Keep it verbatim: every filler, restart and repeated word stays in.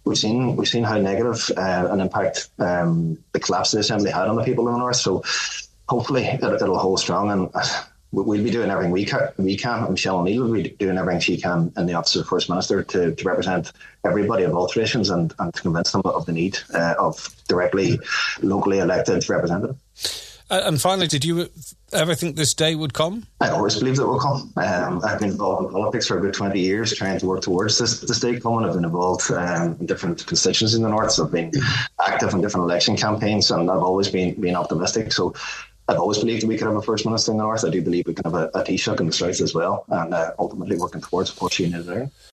we've seen we've seen how negative uh, an impact um, the collapse of the Assembly had on the people in the North. So hopefully it, it'll hold strong, and we'll be doing everything we can. We can. Michelle O'Neill will be doing everything she can in the office of the First Minister to, to represent everybody of all traditions and, and to convince them of the need uh, of directly, locally elected representatives. Uh, and finally, did you ever think this day would come? I always believed it would come. Um, I've been involved in politics for about twenty years, trying to work towards this, this day coming. I've been involved um, in different constituencies in the North. So I've been active in different election campaigns, and I've always been, been optimistic. So I've always believed that we could have a First Minister in the North. I do believe we can have a, a Taoiseach in the South as well, and uh, ultimately working towards a Portuguese United Ireland.